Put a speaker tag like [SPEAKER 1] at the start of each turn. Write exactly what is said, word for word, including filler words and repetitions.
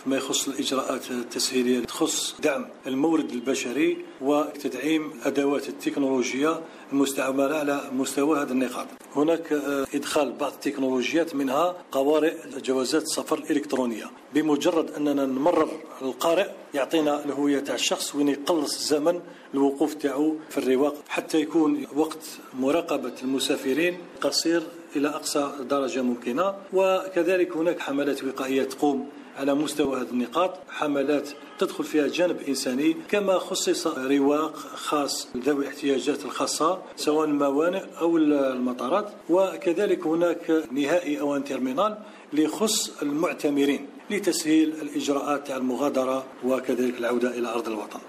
[SPEAKER 1] ما يخص الإجراءات التسهيلية تخص دعم المورد البشري وتدعيم أدوات التكنولوجيا المستعملة على مستوى هذه النقاط. هناك إدخال بعض التكنولوجيات منها قوارئ جوازات السفر الإلكترونية، بمجرد أننا نمرر القارئ يعطينا الهوية تاع الشخص وين يقلص الزمن الوقوف تاعو في الرواق حتى يكون وقت مراقبة المسافرين قصير إلى أقصى درجة ممكنة. وكذلك هناك حملات وقائية تقوم على مستوى هذه النقاط، حملات تدخل فيها جانب إنساني، كما خصص رواق خاص لذوي الاحتياجات الخاصة سواء الموانئ أو المطارات، وكذلك هناك نهائي أو تيرمينال ليخص المعتمرين لتسهيل الإجراءات تاع المغادرة وكذلك العودة إلى أرض الوطن.